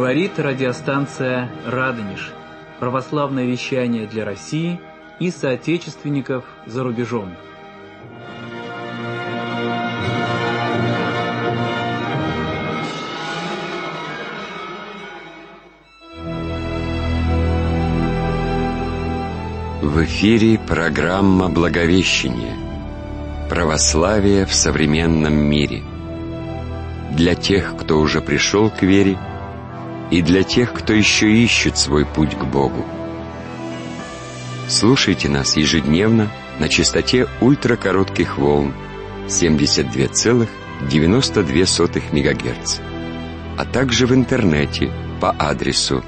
Говорит радиостанция «Радонеж». Православное вещание для России и соотечественников за рубежом. В эфире программа «Благовещение. Православие в современном мире». Для тех, кто уже пришел к вере, и для тех, кто еще ищет свой путь к Богу. Слушайте нас ежедневно на частоте ультракоротких волн 72,92 МГц, а также в интернете по адресу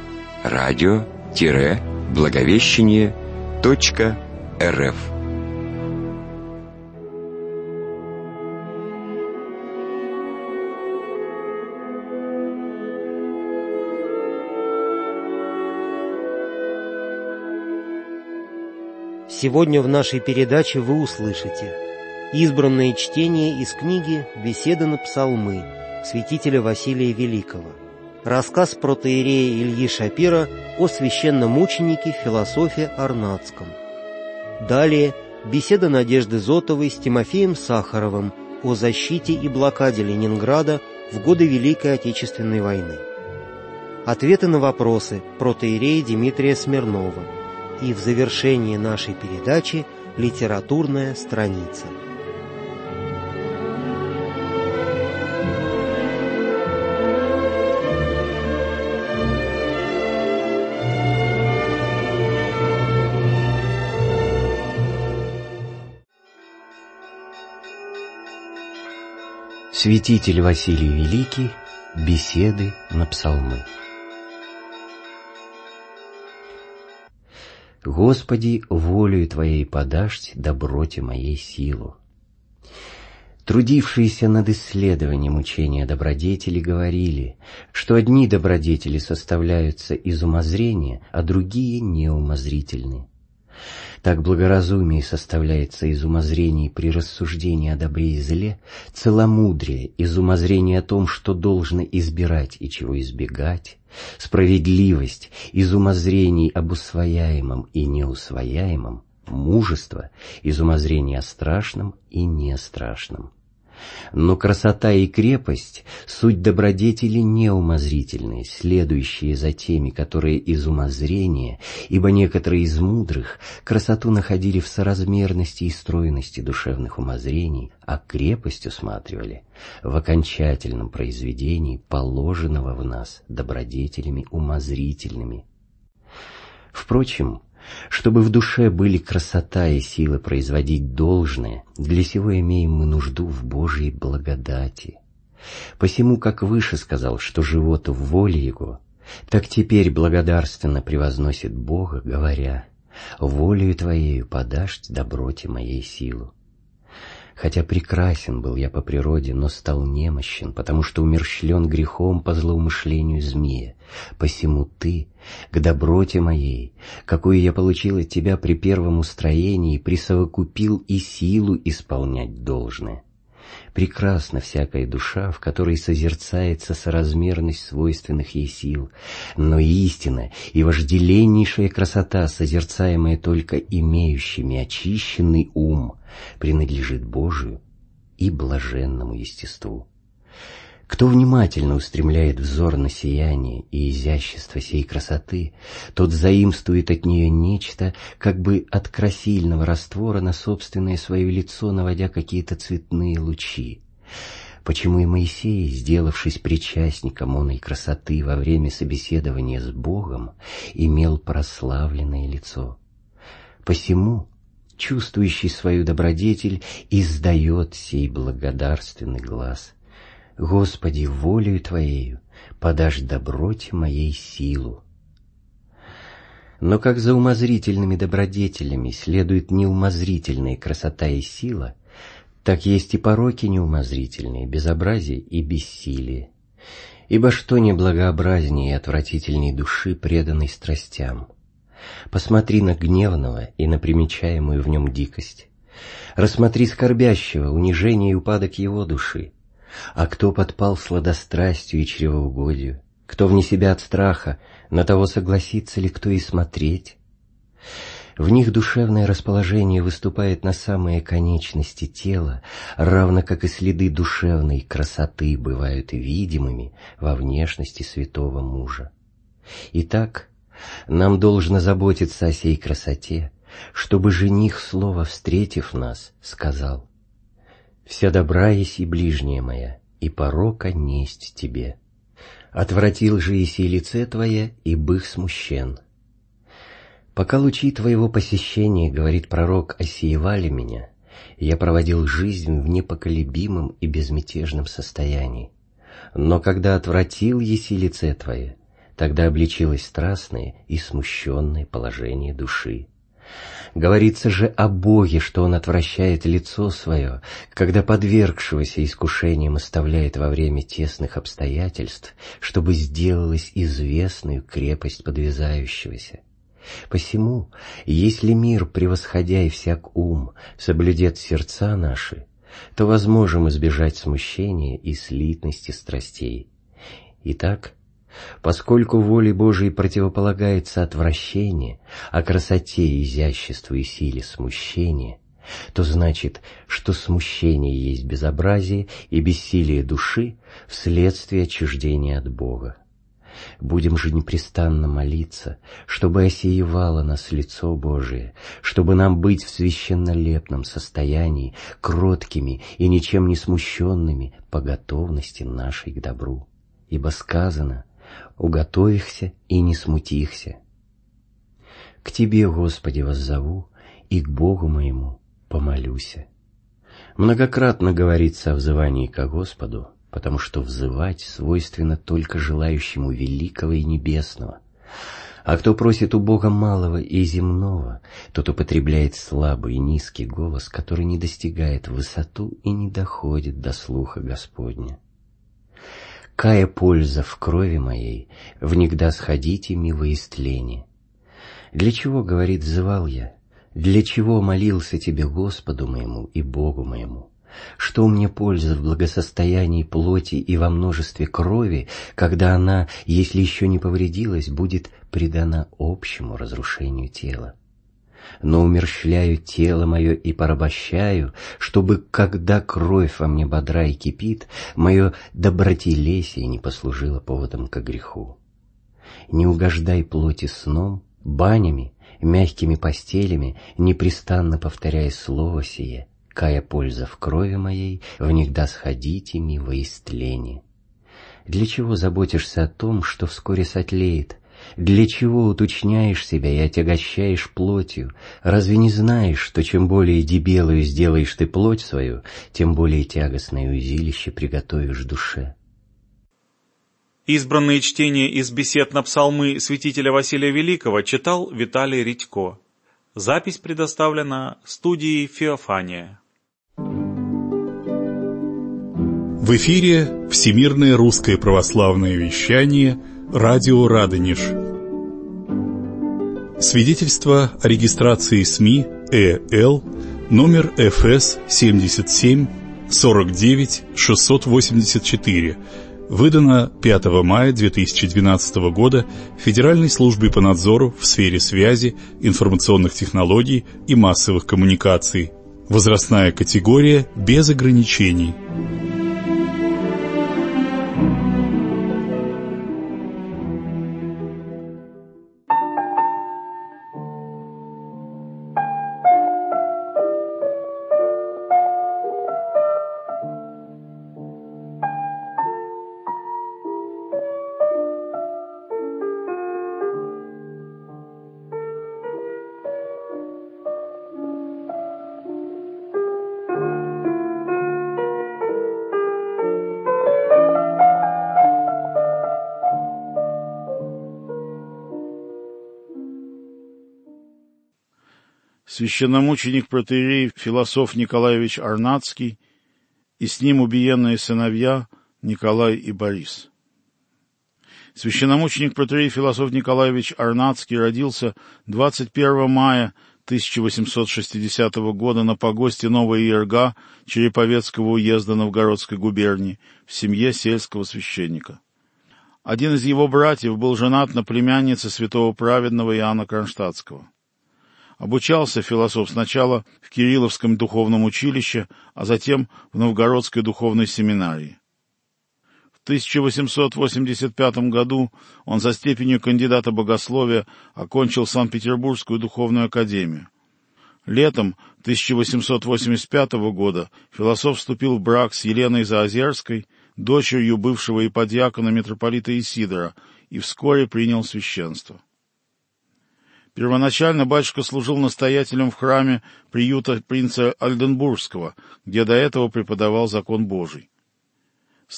radio-благовещение.рф. Сегодня в нашей передаче вы услышите избранное чтение из книги «Беседы на псалмы» святителя Василия Великого, рассказ протоиерея Ильи Шапира о священномученике Философе Арнатском. Далее беседа Надежды Зотовой с Тимофеем Сахаровым о защите и блокаде Ленинграда в годы Великой Отечественной войны. Ответы на вопросы протоиерея Дмитрия Смирнова. И в завершении нашей передачи литературная страница. Святитель Василий Великий. Беседы на псалмы. Господи, волею Твоей подашь доброте моей силу. Трудившиеся над исследованием учения добродетели говорили, что одни добродетели составляются из умозрения, а другие неумозрительны. Так благоразумие составляется из умозрений при рассуждении о добре и зле, целомудрие из умозрения о том, что должно избирать и чего избегать, справедливость из умозрений об усвояемом и неусвояемом, мужество из умозрений о страшном и нестрашном. Но красота и крепость — суть добродетели неумозрительные, следующие за теми, которые из умозрения, ибо некоторые из мудрых красоту находили в соразмерности и стройности душевных умозрений, а крепость усматривали в окончательном произведении, положенного в нас добродетелями умозрительными. Впрочем, чтобы в душе были красота и сила производить должное, для сего имеем мы нужду в Божьей благодати. Посему, как выше сказал, что живот в воле Его, так теперь благодарственно превозносит Бога, говоря: «Волею Твоею подашь доброте моей силу». Хотя прекрасен был я по природе, но стал немощен, потому что умерщвлен грехом по злоумышлению змея. Посему Ты, к доброте моей, какую я получил от Тебя при первом устроении, присовокупил и силу исполнять должное. Прекрасна всякая душа, в которой созерцается соразмерность свойственных ей сил, но истина и вожделеннейшая красота, созерцаемая только имеющими очищенный ум, принадлежит Божию и блаженному естеству. Кто внимательно устремляет взор на сияние и изящество сей красоты, тот заимствует от нее нечто, как бы от красильного раствора на собственное свое лицо, наводя какие-то цветные лучи. Почему и Моисей, сделавшись причастником оной красоты во время собеседования с Богом, имел прославленное лицо? Посему чувствующий свою добродетель издает сей благодарственный глас: «Господи, волею Твоею подашь доброте моей силу». Но как за умозрительными добродетелями следует неумозрительная красота и сила, так есть и пороки неумозрительные, безобразие и бессилие. Ибо что неблагообразнее и отвратительней души, преданной страстям? Посмотри на гневного и на примечаемую в нем дикость. Рассмотри скорбящего, унижение и упадок его души. А кто подпал сладострастию и чревоугодию? Кто вне себя от страха, на того согласится ли кто и смотреть? В них душевное расположение выступает на самые конечности тела, равно как и следы душевной красоты бывают видимыми во внешности святого мужа. Итак, нам должно заботиться о сей красоте, чтобы жених, слово встретив нас, сказал: «Вся добра еси ближняя моя, и порока несть тебе. Отвратил же еси лице твое, и бых смущен». Пока лучи твоего посещения, говорит пророк, осеивали меня, я проводил жизнь в непоколебимом и безмятежном состоянии. Но когда отвратил еси лице твое, тогда обличилось страстное и смущенное положение души. Говорится же о Боге, что Он отвращает лицо свое, когда подвергшегося искушениям оставляет во время тесных обстоятельств, чтобы сделалась известную крепость подвязающегося. Посему, если мир, превосходя и всяк ум, соблюдет сердца наши, то возможем избежать смущения и слитности страстей. Итак, поскольку воле Божией противополагается отвращение, а красоте, изяществу и силе смущение, то значит, что смущение есть безобразие и бессилие души вследствие отчуждения от Бога. Будем же непрестанно молиться, чтобы осеивало нас лицо Божие, чтобы нам быть в священнолепном состоянии, кроткими и ничем не смущенными по готовности нашей к добру. Ибо сказано: «Уготовихся и не смутихся». К Тебе, Господи, воззову, и к Богу моему помолюся. Многократно говорится о взывании ко Господу, потому что взывать свойственно только желающему великого и небесного. А кто просит у Бога малого и земного, тот употребляет слабый и низкий голос, который не достигает в высоту и не доходит до слуха Господня. «Кая польза в крови моей, внегда сходите ми во истление». Для чего, говорит, взывал я? Для чего молился Тебе, Господу моему и Богу моему? Что мне польза в благосостоянии плоти и во множестве крови, когда она, если еще не повредилась, будет предана общему разрушению тела? Но умерщвляю тело мое и порабощаю, чтобы, когда кровь во мне бодра и кипит, мое добротелесие не послужило поводом ко греху. Не угождай плоти сном, банями, мягкими постелями, непрестанно повторяя слово сие: «Кая польза в крови моей, внегда сходите ми во истление». Для чего заботишься о том, что вскоре сотлеет? Для чего уточняешь себя и отягощаешь плотью? Разве не знаешь, что чем более дебелую сделаешь ты плоть свою, тем более тягостное узилище приготовишь душе? Избранные чтения из бесед на псалмы святителя Василия Великого читал Виталий Редько. Запись предоставлена студией «Феофания». В эфире Всемирное русское православное вещание «Радио Радонеж». Свидетельство о регистрации СМИ ЭЛ номер ФС 77 49 684, выдано 5 мая 2012 года Федеральной службой по надзору в сфере связи, информационных технологий и массовых коммуникаций. Возрастная категория без ограничений. Священномученик протоиерей Философ Николаевич Арнацкий и с ним убиенные сыновья Николай и Борис. Священномученик протоиерей Философ Николаевич Арнацкий родился 21 мая 1860 года на погосте Новая Иерга Череповецкого уезда Новгородской губернии в семье сельского священника. Один из его братьев был женат на племяннице святого праведного Иоанна Кронштадтского. Обучался философ сначала в Кирилловском духовном училище, а затем в Новгородской духовной семинарии. В 1885 году он за степенью кандидата богословия окончил Санкт-Петербургскую духовную академию. Летом 1885 года философ вступил в брак с Еленой Заозерской, дочерью бывшего иподьякона митрополита Исидора, и вскоре принял священство. Первоначально батюшка служил настоятелем в храме приюта принца Ольденбургского, где до этого преподавал закон Божий. С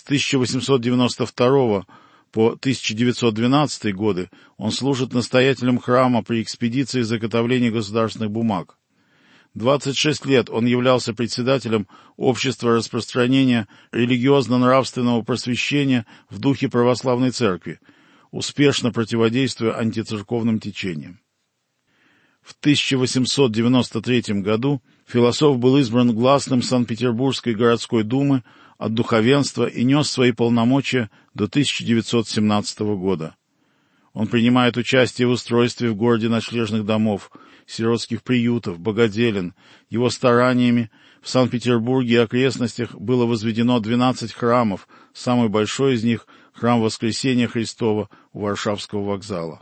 1892 по 1912 годы он служит настоятелем храма при экспедиции заготовления государственных бумаг. 26 лет он являлся председателем Общества распространения религиозно-нравственного просвещения в духе православной церкви, успешно противодействуя антицерковным течениям. В 1893 году философ был избран гласным Санкт-Петербургской городской думы от духовенства и нес свои полномочия до 1917 года. Он принимает участие в устройстве в городе ночлежных домов, сиротских приютов, богоделен. Его стараниями в Санкт-Петербурге и окрестностях было возведено 12 храмов, самый большой из них — храм Воскресения Христова у Варшавского вокзала.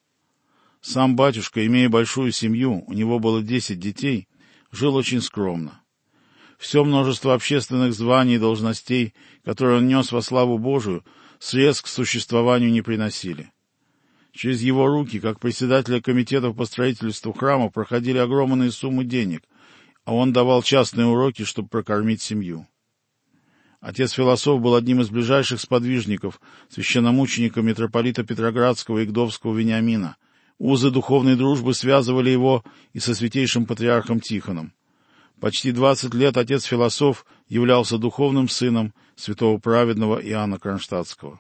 Сам батюшка, имея большую семью, у него было 10 детей, жил очень скромно. Все множество общественных званий и должностей, которые он нес во славу Божию, средств к существованию не приносили. Через его руки, как председателя комитетов по строительству храма, проходили огромные суммы денег, а он давал частные уроки, чтобы прокормить семью. Отец философ был одним из ближайших сподвижников священномученика митрополита Петроградского и Гдовского Вениамина. Узы духовной дружбы связывали его и со святейшим патриархом Тихоном. Почти 20 лет отец философ являлся духовным сыном святого праведного Иоанна Кронштадтского.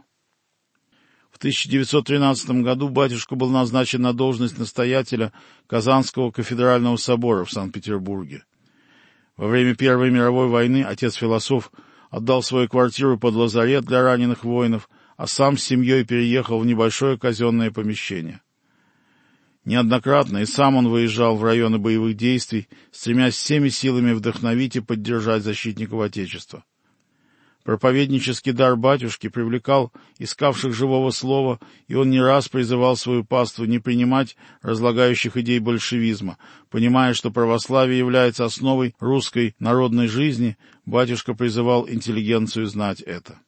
В 1913 году батюшка был назначен на должность настоятеля Казанского кафедрального собора в Санкт-Петербурге. Во время Первой мировой войны отец философ отдал свою квартиру под лазарет для раненых воинов, а сам с семьей переехал в небольшое казенное помещение. Неоднократно и сам он выезжал в районы боевых действий, стремясь всеми силами вдохновить и поддержать защитников Отечества. Проповеднический дар батюшки привлекал искавших живого слова, и он не раз призывал свою паству не принимать разлагающих идей большевизма. Понимая, что православие является основой русской народной жизни, батюшка призывал интеллигенцию знать это.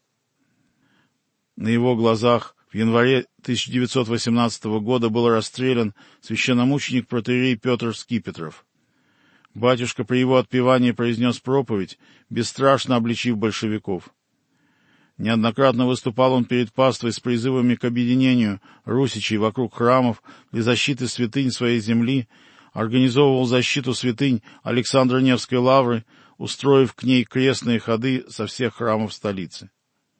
На его глазах в январе 1918 года был расстрелян священномученик протоиерей Петр Скипетров. Батюшка при его отпевании произнес проповедь, бесстрашно обличив большевиков. Неоднократно выступал он перед паствой с призывами к объединению русичей вокруг храмов для защиты святынь своей земли, организовывал защиту святынь Александра Невской лавры, устроив к ней крестные ходы со всех храмов столицы.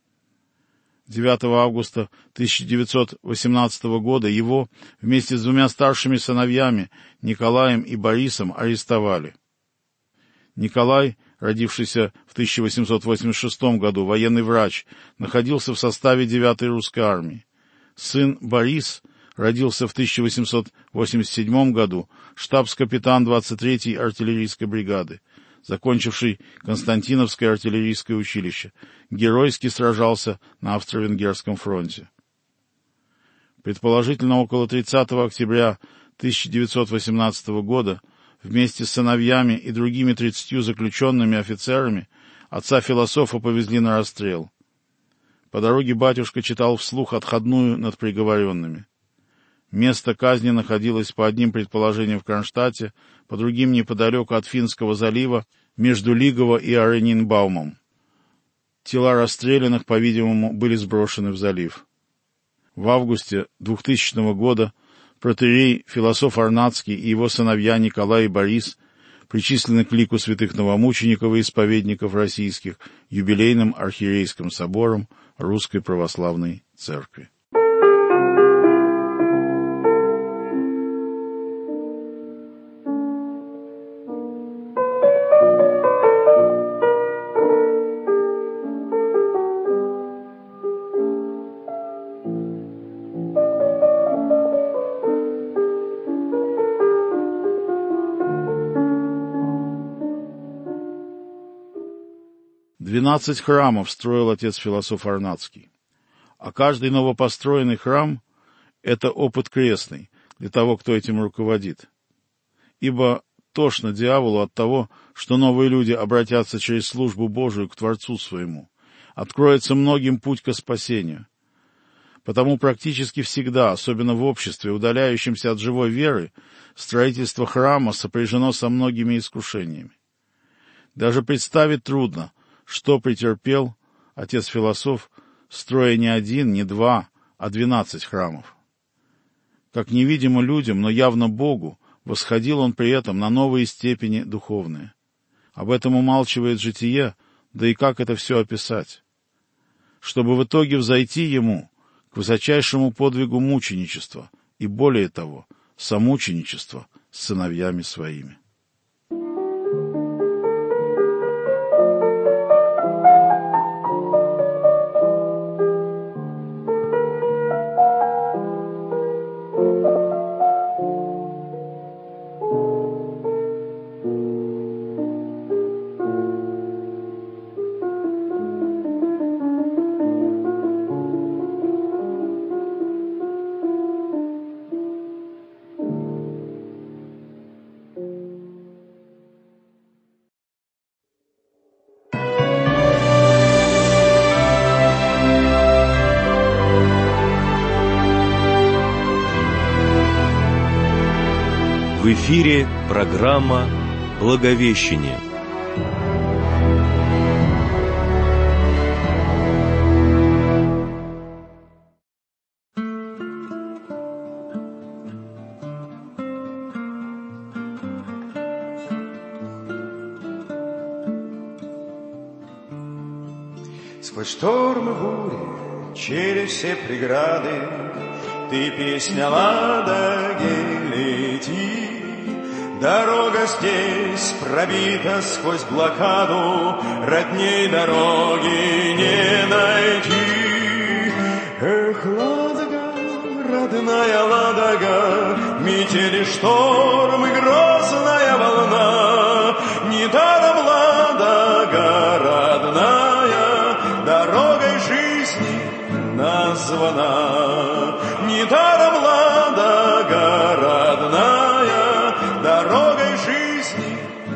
9 августа 1918 года его вместе с двумя старшими сыновьями, Николаем и Борисом, арестовали. Николай, родившийся в 1886 году, военный врач, находился в составе 9-й русской армии. Сын Борис родился в 1887 году, штабс-капитан 23-й артиллерийской бригады, закончивший Константиновское артиллерийское училище, геройски сражался на Австро-Венгерском фронте. Предположительно, около 30 октября 1918 года вместе с сыновьями и другими 30 заключенными офицерами отца философа повезли на расстрел. По дороге батюшка читал вслух отходную над приговоренными. Место казни находилось по одним предположениям в Кронштадте, по другим неподалеку от Финского залива, между Лигово и Оренинбаумом. Тела расстрелянных, по-видимому, были сброшены в залив. В августе 2000 года протоиерей философ Арнацкий и его сыновья Николай и Борис причислены к лику святых новомучеников и исповедников российских юбилейным архиерейским собором Русской Православной Церкви. 12 храмов строил отец-философ Арнацкий, а каждый новопостроенный храм — это опыт крестный для того, кто этим руководит. Ибо тошно дьяволу от того, что новые люди обратятся через службу Божию к Творцу своему. Откроется многим путь ко спасению. Потому практически всегда, особенно в обществе, удаляющемся от живой веры, строительство храма сопряжено со многими искушениями. Даже представить трудно, что претерпел отец-философ, строя не один, не два, а 12 храмов. Как невидимо людям, но явно Богу, восходил он при этом на новые степени духовные. Об этом умалчивает житие, да и как это все описать? Чтобы в итоге взойти ему к высочайшему подвигу мученичества и, более того, самученичества с сыновьями своими. В эфире программа «Благовещение». Сквозь штормы бури, через все преграды, ты, песня Ладоги, лети. Дорога здесь пробита сквозь блокаду, родней дороги не найти. Эх, Ладога, родная Ладога, метели шторм и грозная волна. Недаром Ладога, родная, дорогой жизни названа. Недаром Ладога, родная, дорогой жизни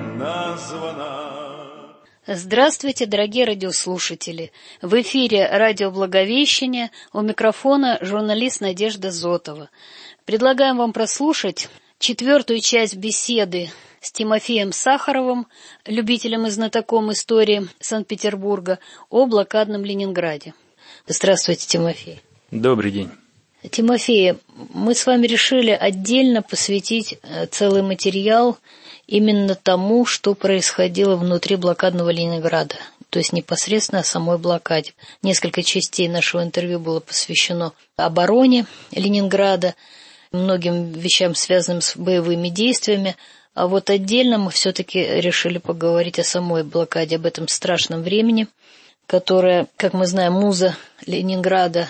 названа. Здравствуйте, дорогие радиослушатели! В эфире радио «Благовещение», у микрофона журналист Надежда Зотова. Предлагаем вам прослушать 4-ю часть беседы с Тимофеем Сахаровым, любителем и знатоком истории Санкт-Петербурга, о блокадном Ленинграде. Здравствуйте, Тимофей. Добрый день. Тимофей, мы с вами решили отдельно посвятить целый материал именно тому, что происходило внутри блокадного Ленинграда, то есть непосредственно о самой блокаде. Несколько частей нашего интервью было посвящено обороне Ленинграда, многим вещам, связанным с боевыми действиями, а вот отдельно мы все-таки решили поговорить о самой блокаде, об этом страшном времени, которое, как мы знаем, муза Ленинграда,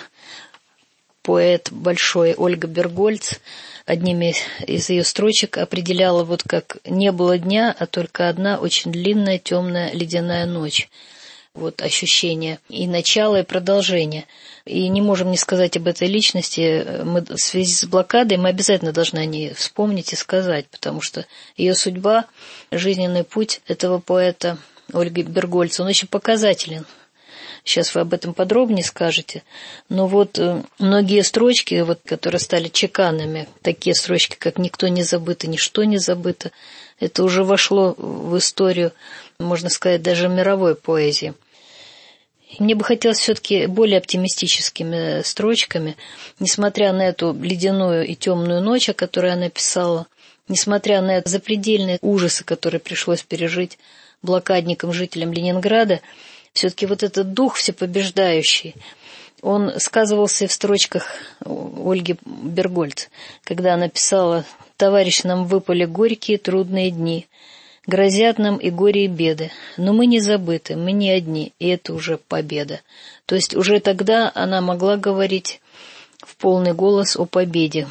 поэт большой Ольга Бергольц, одними из ее строчек определяла вот как «не было дня, а только одна очень длинная темная ледяная ночь». Вот ощущение и начало, и продолжение. И не можем не сказать об этой личности. Мы в связи с блокадой мы обязательно должны о ней вспомнить и сказать, потому что ее судьба, жизненный путь этого поэта Ольги Бергольц, он очень показателен. Сейчас вы об этом подробнее скажете. Но вот многие строчки, вот, которые стали чеканными, такие строчки, как «никто не забыто, ничто не забыто», это уже вошло в историю, можно сказать, даже мировой поэзии. Мне бы хотелось все-таки более оптимистическими строчками, несмотря на эту ледяную и темную ночь, о которой она писала, несмотря на запредельные ужасы, которые пришлось пережить блокадникам, жителям Ленинграда, все-таки вот этот дух всепобеждающий, он сказывался и в строчках Ольги Бергольц, когда она писала: «Товарищ, нам выпали горькие трудные дни, грозят нам и горе, и беды, но мы не забыты, мы не одни, и это уже победа». То есть уже тогда она могла говорить в полный голос о победе.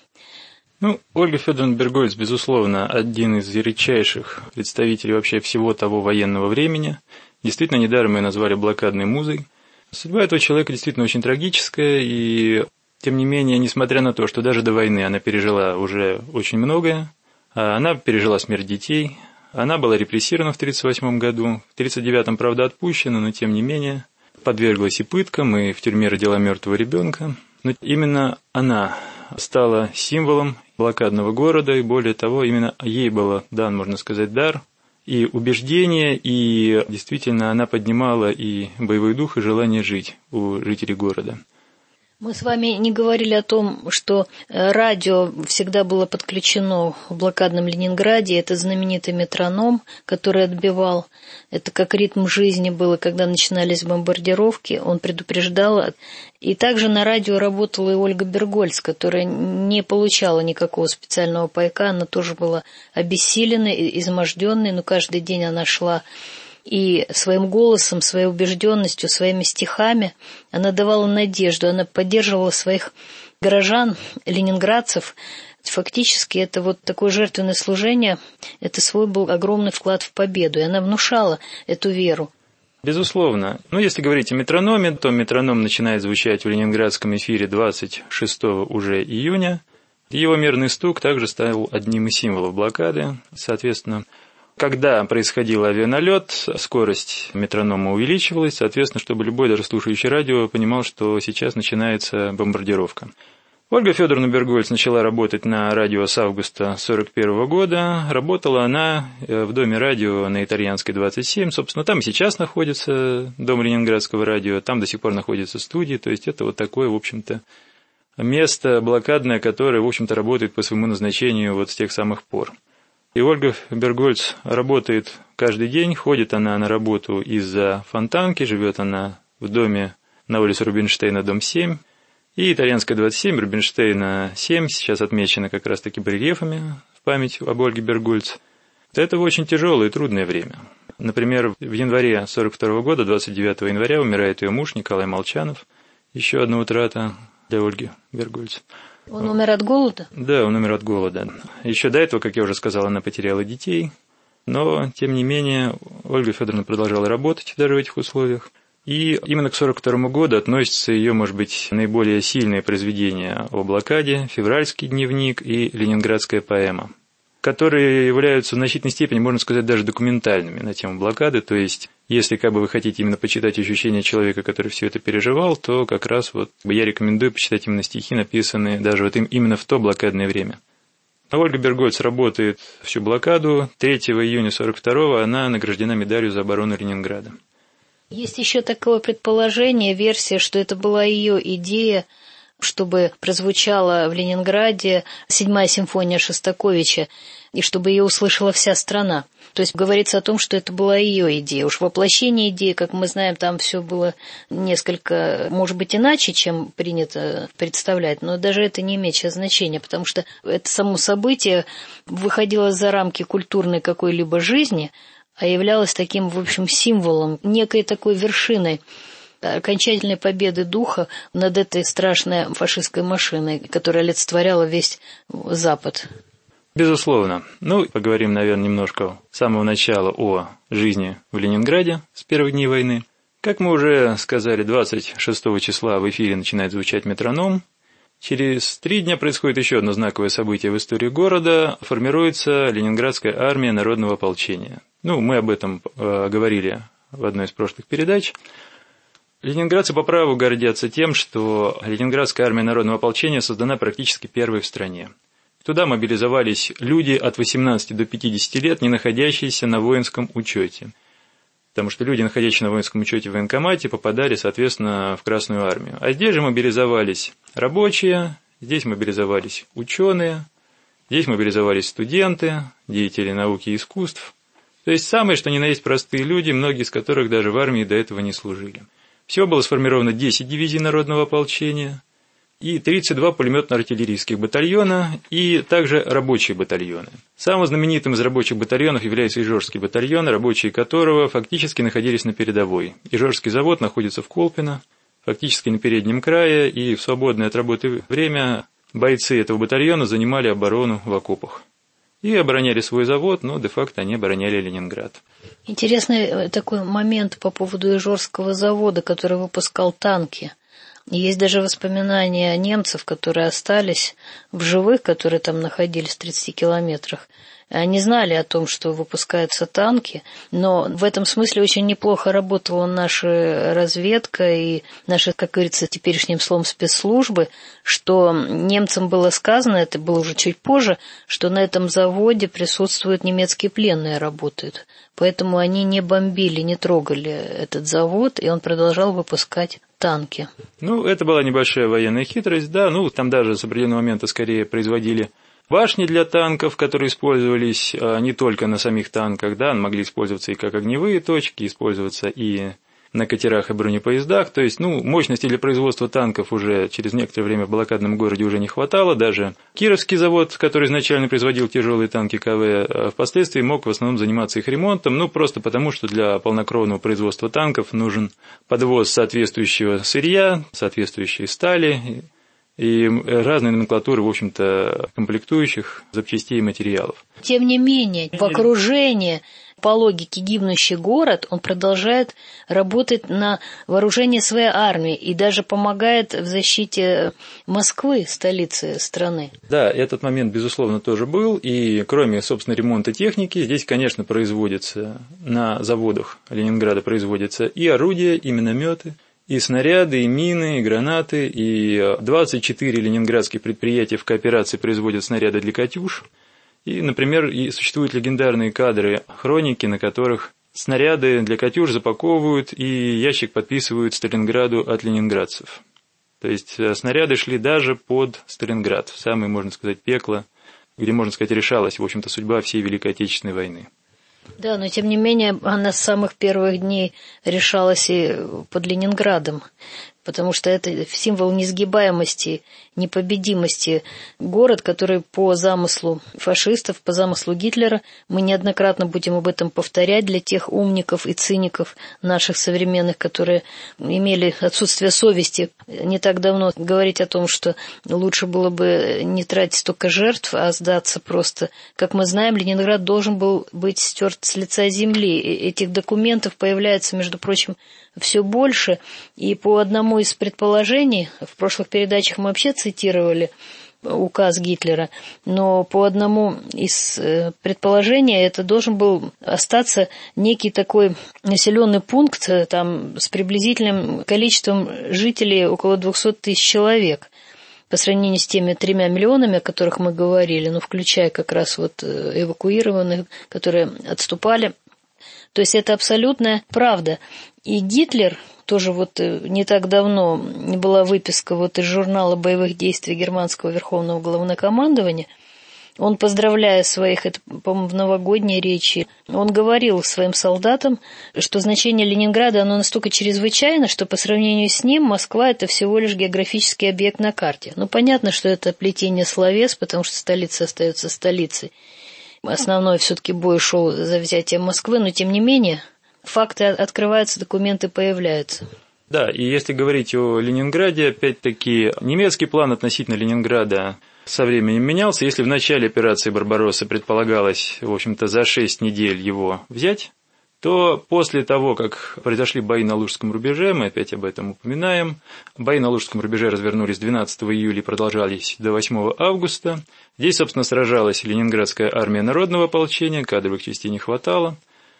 Ольга Федоровна Бергольц, безусловно, один из ярчайших представителей вообще всего того военного времени. Действительно, недаром ее назвали блокадной музой. Судьба этого человека действительно очень трагическая, и тем не менее, несмотря на то, что даже до войны она пережила уже очень многое, она пережила смерть детей, она была репрессирована в 1938 году, в 1939, правда, отпущена, но тем не менее подверглась и пыткам, и в тюрьме родила мертвого ребенка. Но именно она стала символом блокадного города, и более того, именно ей был дан, можно сказать, дар и убеждение, и действительно она поднимала и боевой дух, и желание жить у жителей города. Мы с вами не говорили о том, что радио всегда было подключено в блокадном Ленинграде. Это знаменитый метроном, который отбивал. Это как ритм жизни было, когда начинались бомбардировки. Он предупреждал. И также на радио работала и Ольга Бергольц, которая не получала никакого специального пайка. Она тоже была обессиленной, изможденной, но каждый день она шла. И своим голосом, своей убежденностью, своими стихами она давала надежду, она поддерживала своих горожан, ленинградцев. Фактически это вот такое жертвенное служение, это свой был огромный вклад в победу, и она внушала эту веру. Безусловно. Если говорить о метрономе, то метроном начинает звучать в ленинградском эфире 26 уже июня. Его мерный стук также стал одним из символов блокады, соответственно. Когда происходил авианалет, скорость метронома увеличивалась, соответственно, чтобы любой, даже слушающий радио, понимал, что сейчас начинается бомбардировка. Ольга Федоровна Бергольц начала работать на радио с августа 1941 года. Работала она в доме радио на Итальянской, 27. Собственно, там и сейчас находится дом Ленинградского радио, там до сих пор находятся студии. То есть это вот такое, в общем-то, место блокадное, которое, в общем-то, работает по своему назначению вот с тех самых пор. И Ольга Бергольц работает каждый день, ходит она на работу из-за Фонтанки, живет она в доме на улице Рубинштейна, дом 7, и Итальянская, 27, Рубинштейна, 7, сейчас отмечено как раз-таки барельефами в память об Ольге Бергольц. Это очень тяжелое и трудное время. Например, в январе 1942 года, 29 января, умирает ее муж Николай Молчанов, еще одна утрата для Ольги Бергольц. Он умер от голода? Да, он умер от голода. Еще до этого, как я уже сказал, она потеряла детей, но, тем не менее, Ольга Федоровна продолжала работать даже в этих условиях. И именно к 1942 году относятся ее, может быть, наиболее сильные произведения о блокаде «Февральский дневник» и «Ленинградская поэма», которые являются в значительной степени, можно сказать, даже документальными на тему блокады. То есть, если вы хотите именно почитать ощущения человека, который все это переживал, то как раз я рекомендую почитать именно стихи, написанные даже именно в то блокадное время. Ольга Бергольц работает всю блокаду. 3 июня 1942 она награждена медалью за оборону Ленинграда. Есть еще такое предположение, версия, что это была ее идея, чтобы прозвучала в Ленинграде 7-я симфония Шостаковича, и чтобы ее услышала вся страна. То есть говорится о том, что это была ее идея. Уж воплощение идеи, как мы знаем, там все было несколько, может быть, иначе, чем принято представлять, но даже это не имеет сейчас значения, потому что это само событие выходило за рамки культурной какой-либо жизни, а являлось таким, в общем, символом, некой такой вершиной окончательной победы духа над этой страшной фашистской машиной, которая олицетворяла весь Запад. Безусловно. Поговорим, наверное, немножко с самого начала о жизни в Ленинграде с первых дней войны. Как мы уже сказали, 26 числа в эфире начинает звучать метроном. Через 3 дня происходит еще одно знаковое событие в истории города. Формируется Ленинградская армия народного ополчения. Мы об этом говорили в одной из прошлых передач. Ленинградцы по праву гордятся тем, что Ленинградская армия народного ополчения создана практически первой в стране. Туда мобилизовались люди от 18 до 50 лет, не находящиеся на воинском учете. Потому что люди, находящиеся на воинском учете в военкомате, попадали, соответственно, в Красную армию. А здесь же мобилизовались рабочие, здесь мобилизовались ученые, здесь мобилизовались студенты, деятели науки и искусств. То есть самые, что ни на есть, простые люди, многие из которых даже в армии до этого не служили. Всего было сформировано 10 дивизий народного ополчения и 32 пулеметно-артиллерийских батальона и также рабочие батальоны. Самым знаменитым из рабочих батальонов является Ижорский батальон, рабочие которого фактически находились на передовой. Ижорский завод находится в Колпино, фактически на переднем крае, и в свободное от работы время бойцы этого батальона занимали оборону в окопах. и обороняли свой завод, но де-факто они обороняли Ленинград. Интересный такой момент по поводу Ижорского завода, который выпускал танки. Есть даже воспоминания немцев, которые остались в живых, которые там находились в 30 километрах. Они знали о том, что выпускаются танки, но в этом смысле очень неплохо работала наша разведка и наши, как говорится, теперешним словом спецслужбы, что немцам было сказано, это было уже чуть позже, что на этом заводе присутствуют немецкие пленные, работают. Поэтому они не бомбили, не трогали этот завод, и он продолжал выпускать танки. Это была небольшая военная хитрость, да, там даже с определенного момента скорее производили башни для танков, которые использовались не только на самих танках, да, могли использоваться и как огневые точки, использоваться и на катерах и бронепоездах. То есть, мощности для производства танков уже через некоторое время в блокадном городе уже не хватало. Даже Кировский завод, который изначально производил тяжелые танки КВ, впоследствии мог в основном заниматься их ремонтом, просто потому, что для полнокровного производства танков нужен подвоз соответствующего сырья, соответствующей стали и разные номенклатуры, в общем-то, комплектующих, запчастей и материалов. Тем не менее, в окружении, по логике, гибнущий город, он продолжает работать на вооружение своей армии и даже помогает в защите Москвы, столицы страны. Да, этот момент, безусловно, тоже был, и кроме, собственно, ремонта техники, здесь, конечно, производится на заводах Ленинграда производятся и орудия, и минометы, и снаряды, и мины, и гранаты, и 24 ленинградских предприятия в кооперации производят снаряды для «Катюш». И, например, и существуют легендарные кадры, хроники, на которых снаряды для «Катюш» запаковывают и ящик подписывают Сталинграду от ленинградцев. То есть снаряды шли даже под Сталинград, в самое, можно сказать, пекло, где, можно сказать, решалась, в общем-то, судьба всей Великой Отечественной войны. Да, но тем не менее она с самых первых дней решалась и под Ленинградом, потому что это символ несгибаемости, непобедимости. Город, который по замыслу фашистов, по замыслу Гитлера, мы неоднократно будем об этом повторять для тех умников и циников наших современных, которые имели отсутствие совести не так давно говорить о том, что лучше было бы не тратить столько жертв, а сдаться просто. Как мы знаем, Ленинград должен был быть стерт с лица земли. Этих документов появляется, между прочим, все больше, и по одному из предположений, в прошлых передачах мы вообще цитировали указ Гитлера, но по одному из предположений это должен был остаться некий такой населенный пункт там с приблизительным количеством жителей около 200 тысяч человек. По сравнению с теми 3 миллионами, о которых мы говорили, включая как раз эвакуированных, которые отступали. То есть это абсолютная правда. И Гитлер, тоже не так давно была выписка из журнала боевых действий германского верховного главнокомандования, он, поздравляя своих, это, по-моему, в новогодней речи, он говорил своим солдатам, что значение Ленинграда, оно настолько чрезвычайно, что по сравнению с ним Москва — это всего лишь географический объект на карте. Понятно, что это плетение словес, потому что столица остается столицей. Основной все-таки бой шел за взятие Москвы, но тем не менее факты открываются, документы появляются. Да, и если говорить о Ленинграде, опять-таки, немецкий план относительно Ленинграда со временем менялся. Если в начале операции «Барбаросса» предполагалось, в общем-то, за 6 недель его взять, то после того, как произошли бои на Лужском рубеже, мы опять об этом упоминаем, бои на Лужском рубеже развернулись 12 июля и продолжались до 8 августа. Здесь, собственно, сражалась Ленинградская армия народного ополчения, кадровых частей не хватало.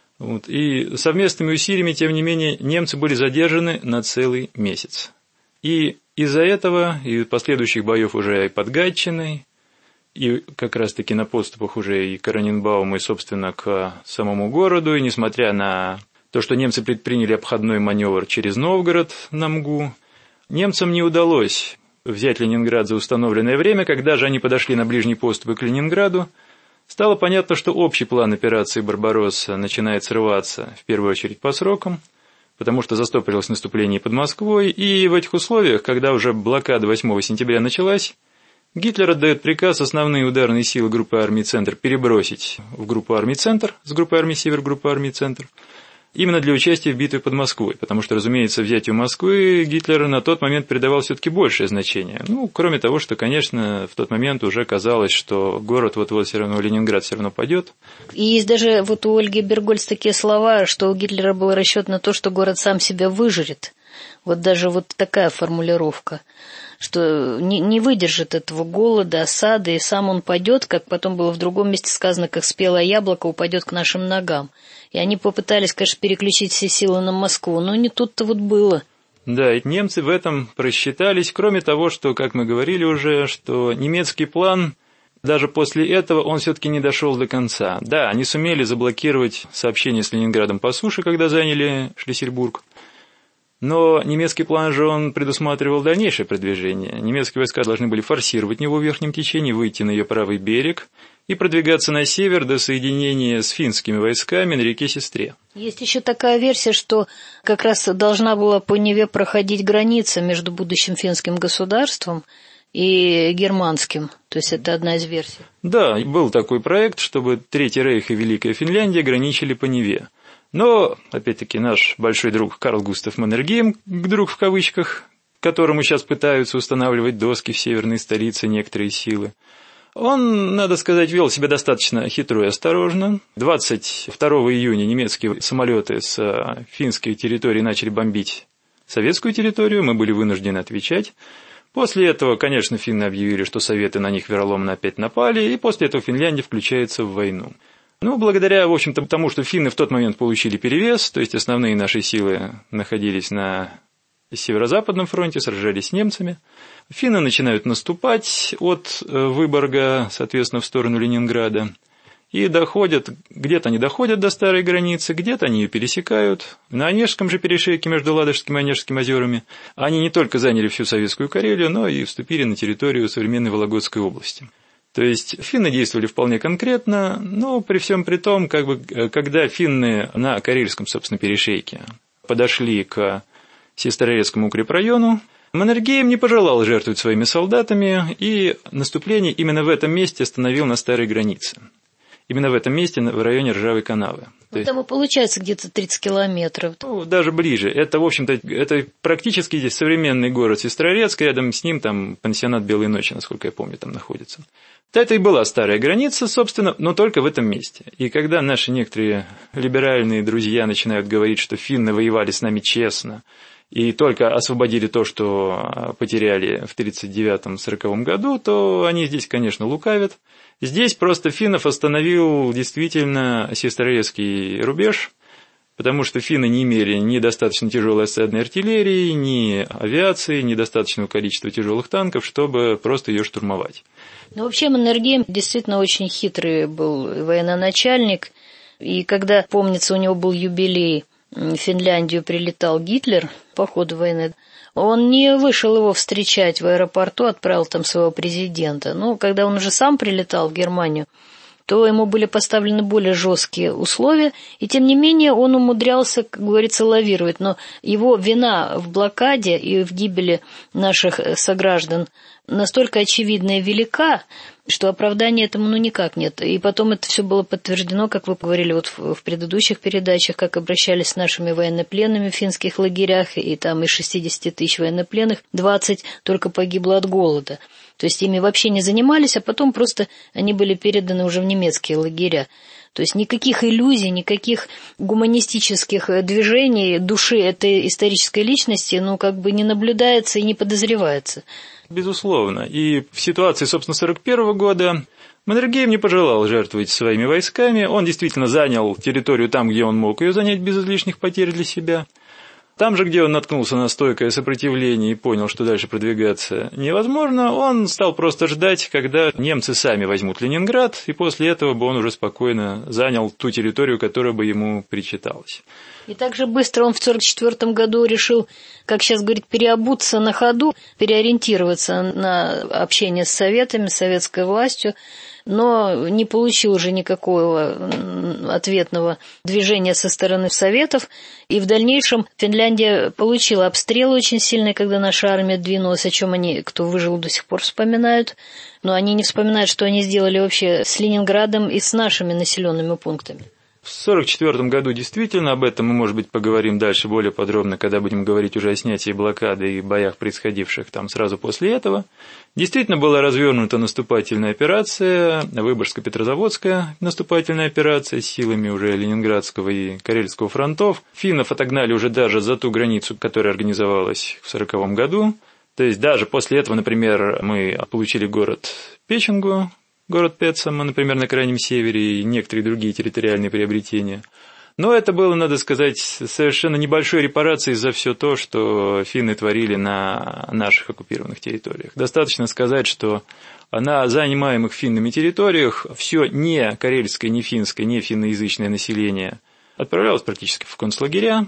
И совместными усилиями, тем не менее, немцы были задержаны на целый месяц. И из-за этого, и последующих боев уже и под Гатчиной, и как раз-таки на подступах уже и к Ораниенбауму, и, собственно, к самому городу, и несмотря на то, что немцы предприняли обходной маневр через Новгород на Мгу, немцам не удалось взять Ленинград за установленное время. Когда же они подошли на ближние подступы к Ленинграду, стало понятно, что общий план операции «Барбаросса» начинает срываться, в первую очередь, по срокам, потому что застопорилось наступление под Москвой, и в этих условиях, когда уже блокада 8 сентября началась, Гитлер отдает приказ основные ударные силы группы армий «Центр» перебросить в группу армий «Центр», с группы армий «Север» в группу армий «Центр», именно для участия в битве под Москвой, потому что, разумеется, взятию Москвы Гитлер на тот момент придавал все-таки большее значение. Кроме того, что, конечно, в тот момент уже казалось, что город вот-вот все равно, Ленинград все равно падет. И есть даже вот у Ольги Бергольц такие слова, что у Гитлера был расчет на то, что город сам себя выжрет. Вот даже вот такая формулировка, что не выдержит этого голода, осады, и сам он падет, как потом было в другом месте сказано, как спелое яблоко упадет к нашим ногам. И они попытались, конечно, переключить все силы на Москву, но не тут-то вот было. Да, и немцы в этом просчитались, кроме того, что, как мы говорили уже, что немецкий план, даже после этого, он все-таки не дошел до конца. Да, они сумели заблокировать сообщение с Ленинградом по суше, когда заняли Шлиссельбург. Но немецкий план же он предусматривал дальнейшее продвижение. Немецкие войска должны были форсировать него в верхнем течении, выйти на ее правый берег и продвигаться на север до соединения с финскими войсками на реке Сестре. Есть еще такая версия, что как раз должна была по Неве проходить граница между будущим финским государством и германским. То есть это одна из версий. Да, был такой проект, чтобы Третий Рейх и Великая Финляндия граничили по Неве. Но, опять-таки, наш большой друг Карл Густав Маннергейм, друг в кавычках, которому сейчас пытаются устанавливать доски в северной столице некоторые силы, он, надо сказать, вел себя достаточно хитро и осторожно. 22 июня немецкие самолеты с финской территории начали бомбить советскую территорию, мы были вынуждены отвечать. После этого, конечно, финны объявили, что советы на них вероломно опять напали, и после этого Финляндия включается в войну. Благодаря, в общем-то, тому, что финны в тот момент получили перевес, то есть основные наши силы находились на северо-западном фронте, сражались с немцами, финны начинают наступать от Выборга, соответственно, в сторону Ленинграда, и доходят, где-то они доходят до старой границы, где-то они ее пересекают. На Онежском же перешейке между Ладожским и Онежским озерами они не только заняли всю Советскую Карелию, но и вступили на территорию современной Вологодской области. То есть финны действовали вполне конкретно, но при всем при том, когда финны на Карельском, собственно, перешейке подошли к Сестрорецкому укрепрайону, Маннергейм не пожелал жертвовать своими солдатами, и наступление именно в этом месте остановил на старой границе. Именно в этом месте, в районе Ржавой канавы. Там и получается где-то 30 километров. Даже ближе. Это, в общем-то, это практически здесь современный город Сестрорецк, рядом с ним там пансионат «Белые ночи», насколько я помню, там находится. Это и была старая граница, собственно, но только в этом месте. И когда наши некоторые либеральные друзья начинают говорить, что финны воевали с нами честно, и только освободили то, что потеряли в 1939-1940 году, то они здесь, конечно, лукавят. Здесь просто финнов остановил действительно Сестрорецкий рубеж, потому что финны не имели ни достаточно тяжелой осадной артиллерии, ни авиации, ни достаточного количества тяжелых танков, чтобы просто ее штурмовать. Вообще Маннергейм действительно очень хитрый был военачальник, и когда, помнится, у него был юбилей, в Финляндию прилетал Гитлер по ходу войны, он не вышел его встречать в аэропорту, отправил там своего президента. Когда он уже сам прилетал в Германию, то ему были поставлены более жесткие условия, и тем не менее он умудрялся, как говорится, лавировать. Но его вина в блокаде и в гибели наших сограждан настолько очевидна и велика, что оправдания этому никак нет. И потом это все было подтверждено, как вы говорили в предыдущих передачах, как обращались с нашими военнопленными в финских лагерях, и там из 60 тысяч военнопленных 20 только погибло от голода. То есть ими вообще не занимались, а потом просто они были переданы уже в немецкие лагеря. То есть никаких иллюзий, никаких гуманистических движений души этой исторической личности, не наблюдается и не подозревается. Безусловно. И в ситуации, собственно, 1941 года Маннергейм не пожелал жертвовать своими войсками. Он действительно занял территорию там, где он мог ее занять без излишних потерь для себя. Там же, где он наткнулся на стойкое сопротивление и понял, что дальше продвигаться невозможно, он стал просто ждать, когда немцы сами возьмут Ленинград, и после этого бы он уже спокойно занял ту территорию, которая бы ему причиталась. И так же быстро он в 1944 году решил, как сейчас говорит, переобуться на ходу, переориентироваться на общение с советами, с советской властью, но не получил уже никакого ответного движения со стороны Советов, и в дальнейшем Финляндия получила обстрелы очень сильные, когда наша армия двинулась, о чем они, кто выжил, до сих пор вспоминают, но они не вспоминают, что они сделали вообще с Ленинградом и с нашими населенными пунктами. В 1944 году действительно, об этом мы, может быть, поговорим дальше более подробно, когда будем говорить уже о снятии блокады и боях, происходивших там сразу после этого. Действительно была развернута наступательная операция, Выборгско-Петрозаводская наступательная операция силами уже Ленинградского и Карельского фронтов. Финнов отогнали уже даже за ту границу, которая организовалась в 1940 году. То есть даже после этого, например, мы получили город Печенгу, город Петсама, например, на Крайнем Севере и некоторые другие территориальные приобретения. Но это было, надо сказать, совершенно небольшой репарацией за все то, что финны творили на наших оккупированных территориях. Достаточно сказать, что на занимаемых финнами территориях все не карельское, не финское, не финноязычное население отправлялось практически в концлагеря.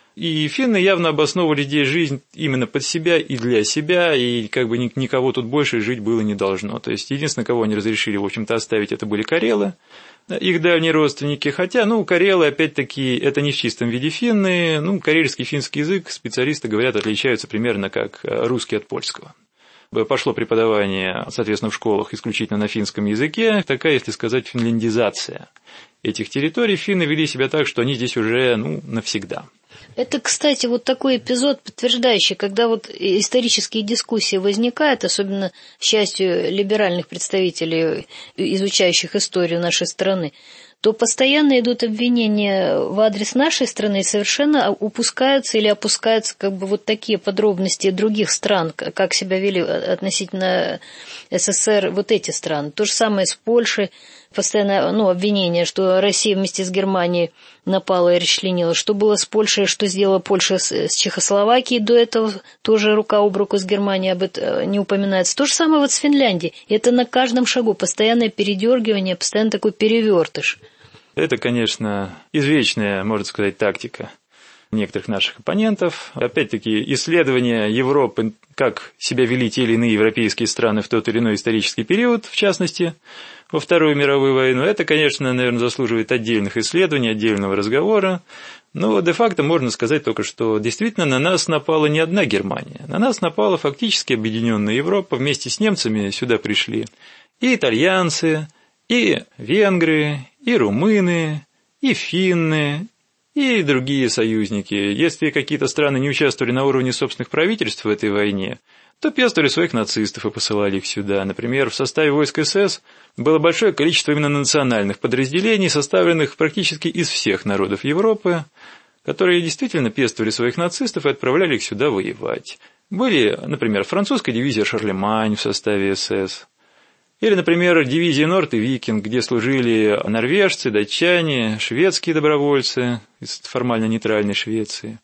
И финны явно обосновывали здесь жизнь именно под себя и для себя, и как бы никого тут больше жить было не должно. То есть единственное, кого они разрешили, в общем-то, оставить, это были карелы, их дальние родственники. Хотя, карелы, опять-таки, это не в чистом виде финны. Карельский и финский язык, специалисты говорят, отличаются примерно как русский от польского. Пошло преподавание, соответственно, в школах исключительно на финском языке, такая, если сказать, финляндизация этих территорий. Финны вели себя так, что они здесь уже, навсегда. Это, кстати, вот такой эпизод, подтверждающий, когда вот исторические дискуссии возникают, особенно к счастью либеральных представителей, изучающих историю нашей страны, то постоянно идут обвинения в адрес нашей страны, и совершенно упускаются или опускаются как бы вот такие подробности других стран, как себя вели относительно СССР вот эти страны. То же самое с Польшей. Постоянно обвинение, что Россия вместе с Германией напала и расчленила. Что было с Польшей, что сделала Польша с Чехословакией до этого, тоже рука об руку с Германией, об этом не упоминается. То же самое вот с Финляндией. И это на каждом шагу постоянное передергивание, постоянно такой перевертыш. Это, конечно, извечная, можно сказать, тактика некоторых наших оппонентов. Опять-таки, исследования Европы, как себя вели те или иные европейские страны в тот или иной исторический период, в частности, во Вторую мировую войну, это, конечно, наверное, заслуживает отдельных исследований, отдельного разговора. Но де-факто можно сказать только, что действительно на нас напала не одна Германия. На нас напала фактически объединенная Европа. Вместе с немцами сюда пришли и итальянцы, и венгры, и румыны, и финны, и другие союзники. Если какие-то страны не участвовали на уровне собственных правительств в этой войне, то пестовали своих нацистов и посылали их сюда. Например, в составе войск СС было большое количество именно национальных подразделений, составленных практически из всех народов Европы, которые действительно пестовали своих нацистов и отправляли их сюда воевать. Были, например, французская дивизия «Шарлемань» в составе СС, или, например, дивизия «Норд» и «Викинг», где служили норвежцы, датчане, шведские добровольцы из формально нейтральной Швеции.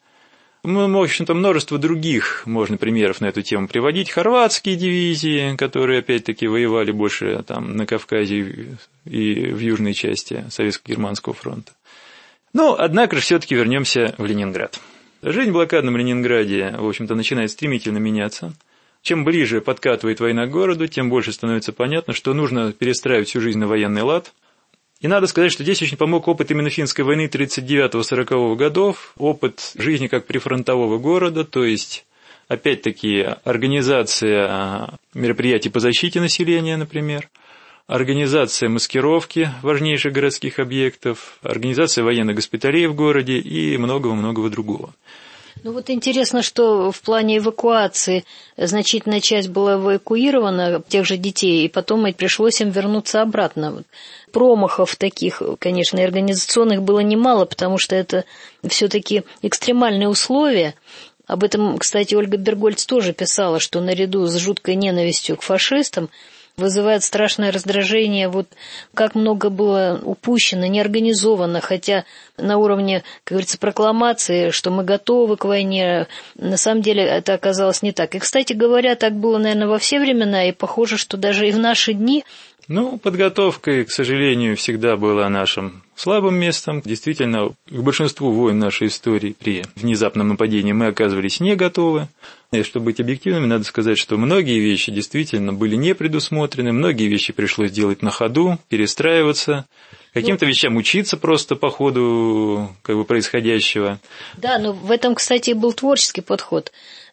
В общем-то, множество других можно примеров на эту тему приводить. Хорватские дивизии, которые, опять-таки, воевали больше там, на Кавказе и в южной части Советско-Германского фронта. Однако же все-таки вернемся в Ленинград. Жизнь в блокадном Ленинграде, в общем-то, начинает стремительно меняться. Чем ближе подкатывает война к городу, тем больше становится понятно, что нужно перестраивать всю жизнь на военный лад. И надо сказать, что здесь очень помог опыт именно финской войны 1939-1940 годов, опыт жизни как прифронтового города, то есть, опять-таки, организация мероприятий по защите населения, например, организация маскировки важнейших городских объектов, организация военных госпиталей в городе и многого-многого другого. Интересно, что в плане эвакуации значительная часть была эвакуирована, тех же детей, и потом пришлось им вернуться обратно. Промахов таких, конечно, и организационных было немало, потому что это все-таки экстремальные условия. Об этом, кстати, Ольга Бергольц тоже писала, что наряду с жуткой ненавистью к фашистам вызывает страшное раздражение, как много было упущено, неорганизовано, хотя на уровне, как говорится, прокламации, что мы готовы к войне, на самом деле это оказалось не так. И, кстати говоря, так было, наверное, во все времена, и похоже, что даже и в наши дни. Подготовка, к сожалению, всегда была нашим слабым местом. Действительно, к большинству войн нашей истории при внезапном нападении мы оказывались не готовы. И чтобы быть объективными, надо сказать, что многие вещи действительно были не предусмотрены, многие вещи пришлось делать на ходу, перестраиваться, каким-то вещам учиться просто по ходу происходящего. Да, но в этом, кстати, был творческий подход.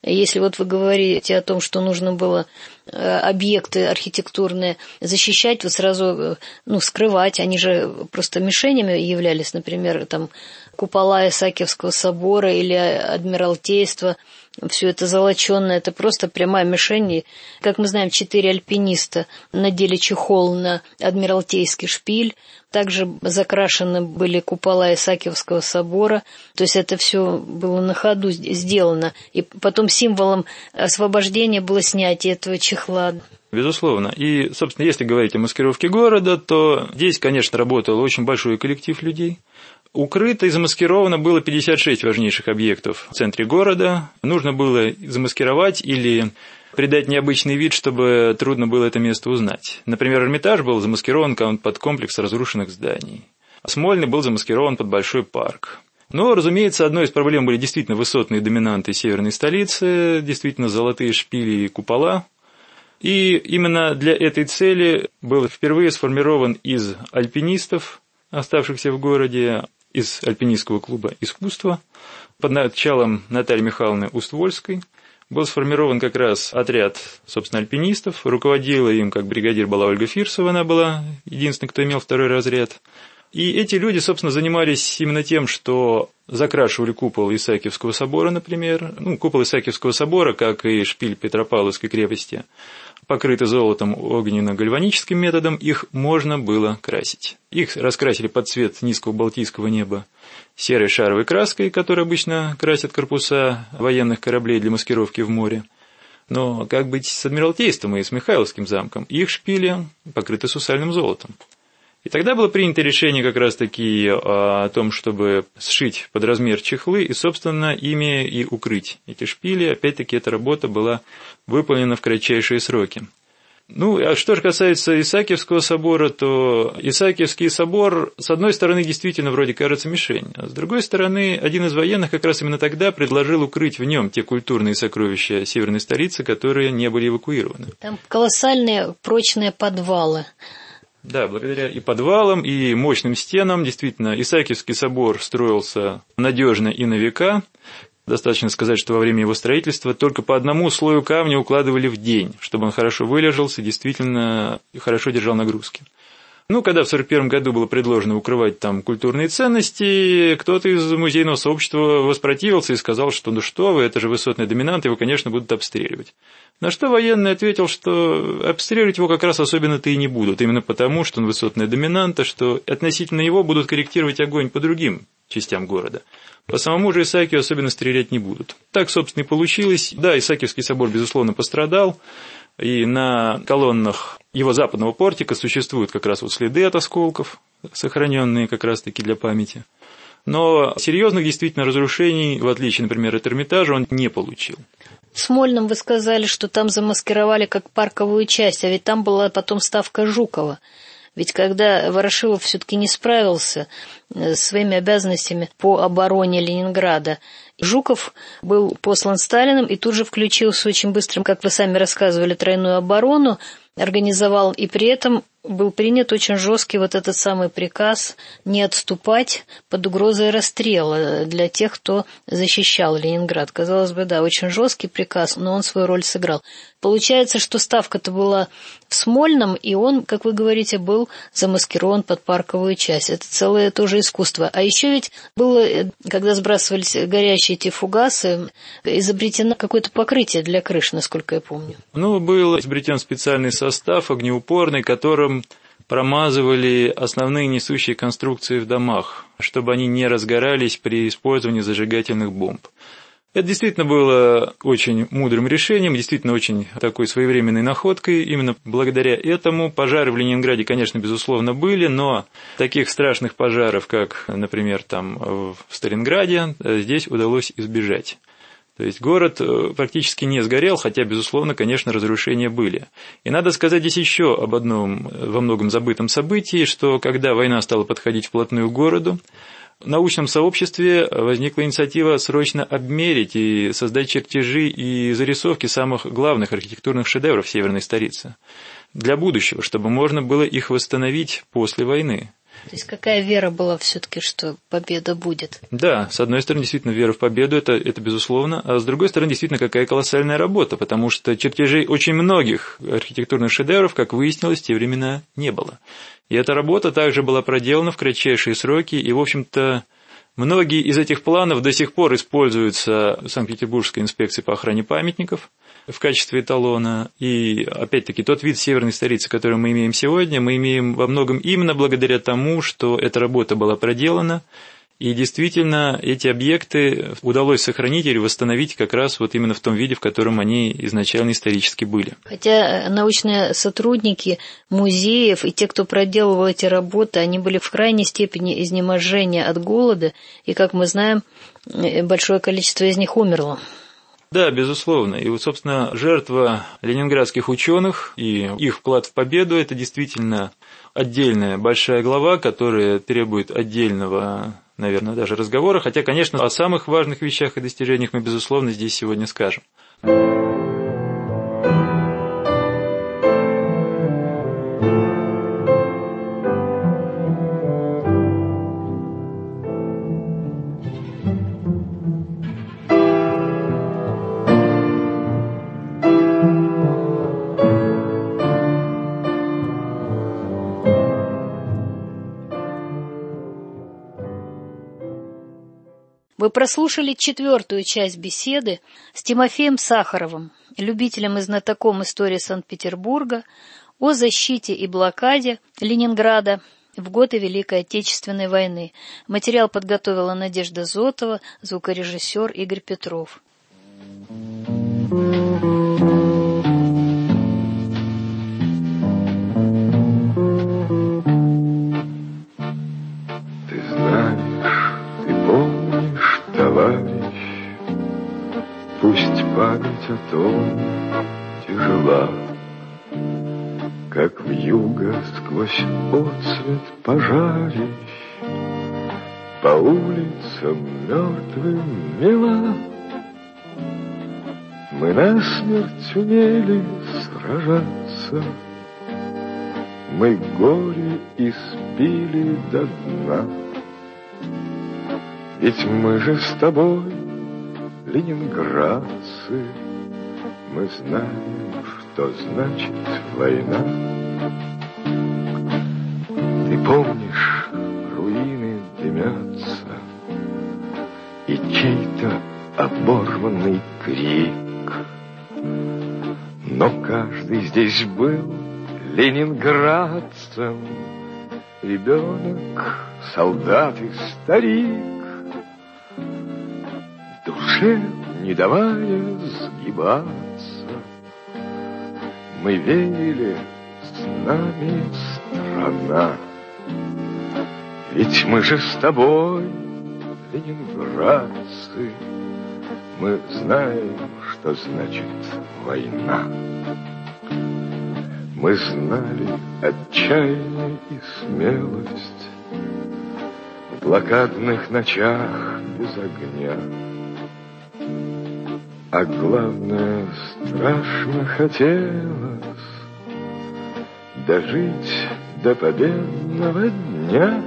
Если вот вы говорите о том, что нужно было объекты архитектурные защищать, вот сразу, скрывать, они же просто мишенями являлись, например, там купола Исаакиевского собора или Адмиралтейства, все это золоченое, это просто прямая мишень. Как мы знаем, 4 альпиниста надели чехол на Адмиралтейский шпиль, также закрашены были купола Исаакиевского собора, то есть это все было на ходу сделано. И потом символом освобождения было снятие этого чехла. Безусловно. И, собственно, если говорить о маскировке города, то здесь, конечно, работал очень большой коллектив людей. Укрыто и замаскировано было 56 важнейших объектов в центре города. Нужно было замаскировать или придать необычный вид, чтобы трудно было это место узнать. Например, Эрмитаж был замаскирован под комплекс разрушенных зданий. Смольный был замаскирован под большой парк. Но, разумеется, одной из проблем были действительно высотные доминанты северной столицы, действительно золотые шпили и купола. И именно для этой цели был впервые сформирован из альпинистов, оставшихся в городе, из альпинистского клуба искусства, под началом Натальи Михайловны Уствольской, был сформирован как раз отряд, собственно, альпинистов. Руководила им как бригадир была Ольга Фирсова, она была единственной, кто имел 2-й разряд. И эти люди, собственно, занимались именно тем, что закрашивали купол Исаакиевского собора, например. Купол Исаакиевского собора, как и шпиль Петропавловской крепости, покрыты золотом огненно-гальваническим методом, их можно было красить. Их раскрасили под цвет низкого балтийского неба серой шаровой краской, которой обычно красят корпуса военных кораблей для маскировки в море. Но как быть с Адмиралтейством и с Михайловским замком? Их шпили покрыты сусальным золотом. И тогда было принято решение как раз-таки о том, чтобы сшить под размер чехлы и, собственно, ими и укрыть эти шпили. Опять-таки, эта работа была выполнена в кратчайшие сроки. А что же касается Исаакиевского собора, то Исаакиевский собор, с одной стороны, действительно вроде кажется мишень, а с другой стороны, один из военных как раз именно тогда предложил укрыть в нем те культурные сокровища северной столицы, которые не были эвакуированы. Там колоссальные прочные подвалы. Да, благодаря и подвалам, и мощным стенам, действительно, Исаакиевский собор строился надежно и на века. Достаточно сказать, что во время его строительства только по одному слою камня укладывали в день, чтобы он хорошо вылежался и действительно хорошо держал нагрузки. Когда в 1941 году было предложено укрывать там культурные ценности, кто-то из музейного сообщества воспротивился и сказал, что что вы, это же высотный доминант, его, конечно, будут обстреливать. На что военный ответил, что обстреливать его как раз особенно-то и не будут, именно потому, что он высотный доминант, что относительно его будут корректировать огонь по другим частям города. По самому же Исаакию особенно стрелять не будут. Так, собственно, и получилось. Да, Исаакиевский собор, безусловно, пострадал, и на колоннах его западного портика существуют как раз следы от осколков, сохраненные как раз-таки для памяти. Но серьезных действительно разрушений, в отличие, например, от Эрмитажа, он не получил. В Смольном вы сказали, что там замаскировали как парковую часть, а ведь там была потом ставка Жукова. Ведь когда Ворошилов все-таки не справился с своими обязанностями по обороне Ленинграда, Жуков был послан Сталиным и тут же включился очень быстро, как вы сами рассказывали, тройную оборону, организовал, и при этом был принят очень жесткий вот этот самый приказ не отступать под угрозой расстрела для тех, кто защищал Ленинград. Казалось бы, да, очень жесткий приказ, но он свою роль сыграл. Получается, что ставка-то была в Смольном, и он, как вы говорите, был замаскирован под парковую часть. Это целое тоже искусство. А еще ведь было, когда сбрасывались горящие эти фугасы, изобретено какое-то покрытие для крыш, насколько я помню. Был изобретен специальный состав огнеупорный, которым промазывали основные несущие конструкции в домах, чтобы они не разгорались при использовании зажигательных бомб. Это действительно было очень мудрым решением, действительно очень такой своевременной находкой. Именно благодаря этому пожары в Ленинграде, конечно, безусловно, были, но таких страшных пожаров, как, например, там в Сталинграде, здесь удалось избежать. То есть город практически не сгорел, хотя, безусловно, конечно, разрушения были. И надо сказать здесь еще об одном во многом забытом событии, что когда война стала подходить вплотную к городу, в научном сообществе возникла инициатива срочно обмерить и создать чертежи и зарисовки самых главных архитектурных шедевров северной столицы для будущего, чтобы можно было их восстановить после войны. То есть какая вера была все-таки, что победа будет? Да, с одной стороны, действительно, вера в победу, это безусловно, а с другой стороны, действительно, какая колоссальная работа, потому что чертежей очень многих архитектурных шедевров, как выяснилось, в те времена не было. И эта работа также была проделана в кратчайшие сроки, и, в общем-то, многие из этих планов до сих пор используются Санкт-Петербургской инспекцией по охране памятников в качестве эталона. И, опять-таки, тот вид северной столицы, который мы имеем сегодня, мы имеем во многом именно благодаря тому, что эта работа была проделана. И действительно, эти объекты удалось сохранить или восстановить как раз вот именно в том виде, в котором они изначально исторически были. Хотя научные сотрудники музеев и те, кто проделывал эти работы, они были в крайней степени изнеможения от голода, и, как мы знаем, большое количество из них умерло. Да, безусловно. И вот, собственно, жертва ленинградских ученых и их вклад в победу – это действительно отдельная большая глава, которая требует отдельного, наверное, даже разговора. Хотя, конечно, о самых важных вещах и достижениях мы, безусловно, здесь сегодня скажем. Вы прослушали 4-ю часть беседы с Тимофеем Сахаровым, любителем и знатоком истории Санкт-Петербурга, о защите и блокаде Ленинграда в годы Великой Отечественной войны. Материал подготовила Надежда Зотова, звукорежиссер Игорь Петров. Пусть память о том тяжела, как вьюга сквозь отсвет пожарищ, по улицам мертвым мела. Мы насмерть умели сражаться, мы горе испили до дна. Ведь мы же с тобой ленинградцы, мы знаем, что значит война. Ты помнишь, руины дымятся, и чей-то оборванный крик. Но каждый здесь был ленинградцем, ребенок, солдат и старик, душе не давая сгибаться. Мы верили, с нами страна. Ведь мы же с тобой ленинградцы, мы знаем, что значит война. Мы знали отчаяние и смелость в блокадных ночах без огня. А главное, страшно хотелось дожить до победного дня.